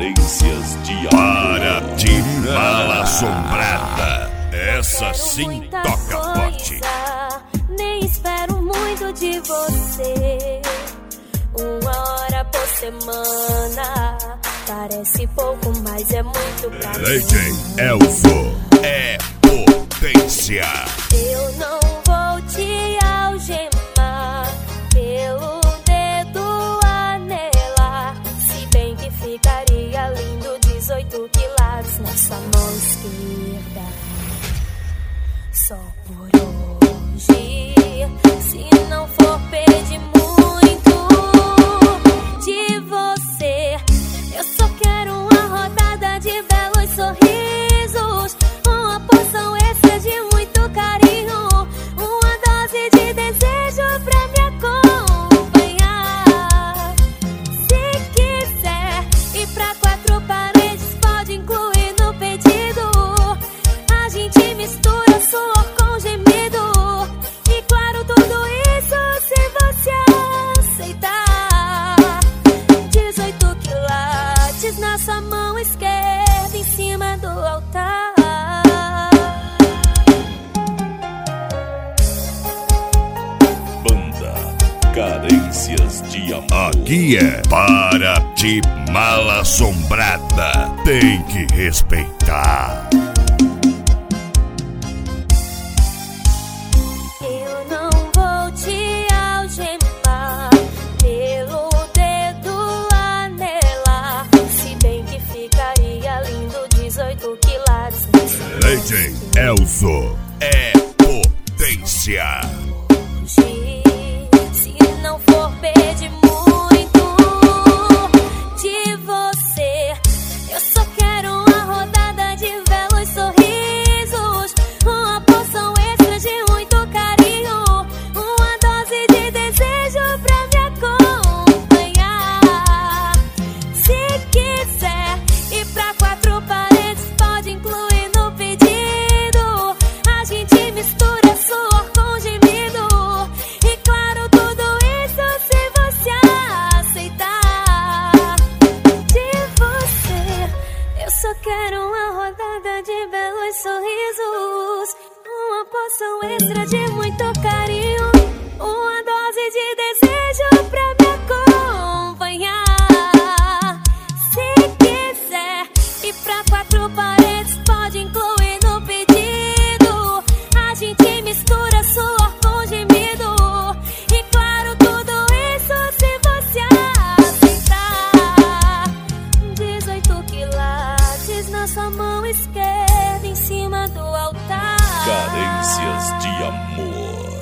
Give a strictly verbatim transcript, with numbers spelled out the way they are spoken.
Carências de Para de mala assombrada. Essa sim toca forte. Nem espero muito de você. Uma hora por semana parece pouco, mas é muito pra mim. D J Elzo é potência. Eu não vou te algemar, pelo dedo anelar. Se bem que ficaria lindo dezoito quilates na sua mão esquerda. Só por hoje, se não for pedir muito de você, eu só quero uma rodada de belos sorrisos, uma porção extra de muito carinho, uma dose de desejo pra me acompanhar. Se quiser ir pra quatro paredes, pode incluir no pedido. A gente mistura suor com gemido, e claro, tudo isso se você aceitar. Dezoito quilates na sua mão esquerda, em cima do altar. Banda Carências de Amor. Aqui é para de mala assombrada. Tem que respeitar. Eu não vou te algemar, pelo dedo anelar. Se bem que ficaria lindo dezoito quilates. D J Elzo é potência. Se não for pedir muito de você, eu só quero uma rodada de belos sorrisos, uma porção extra de muito carinho, uma dose de desejo pra me acompanhar. Se quiser ir pra quatro paredes, pode incluir no pedido. A gente mistura suor com gemido, e claro, tudo isso se você aceitar. De você, eu só quero uma rodada de belos sorrisos, uma porção extra de muito carinho, uma dose de desejo pra me acompanhar. Se quiser ir pra quatro paredes, pode incluir no pedido. A gente mistura suor com gemido, e claro, tudo isso se você aceitar. Dezoito quilates na sua mão esquerda, em cima do altar. Carências de Amor.